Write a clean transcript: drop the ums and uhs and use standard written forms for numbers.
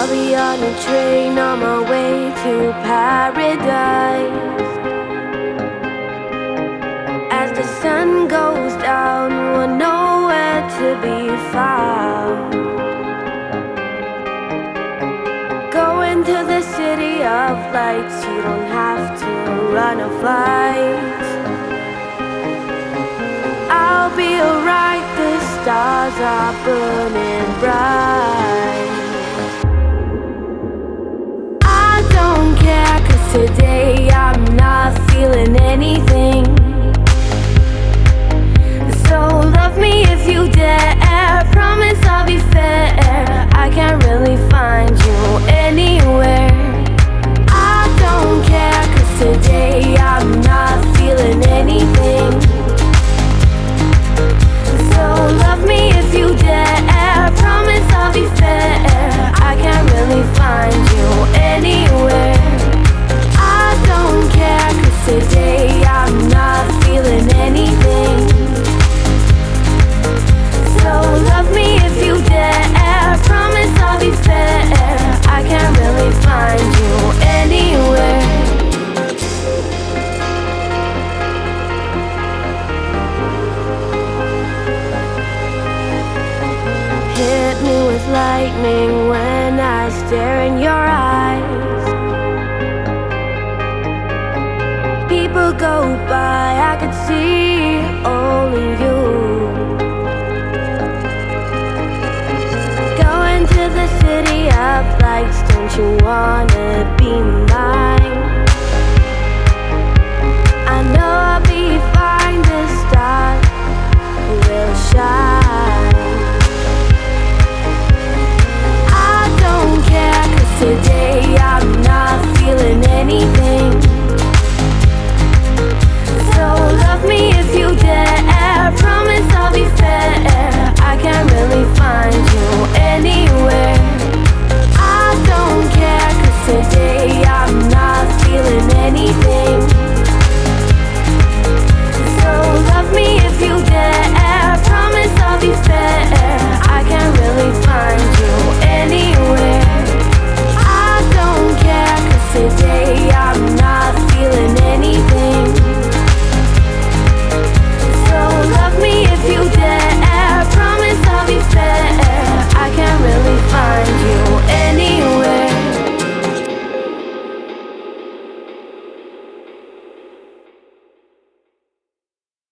I'll be on a train on my way to paradise. As the sun goes down, we're nowhere to be found. Going to the city of lights, you don't have to run a flight. I'll be alright, the stars are burning bright. I don't care, 'cause today I'm not feeling anything. So love me if you dare, promise I'll be fair. I can't really find you anywhere. I don't care, 'cause today I'm not feeling anything. So love me if you dare, promise I'll be fair. I can't really find you anywhere. I don't care, 'cause today I'm not feeling anything. So love me if you dare, promise I'll be fair. I can't really find you anywhere. Hit me with lightning when I stare in your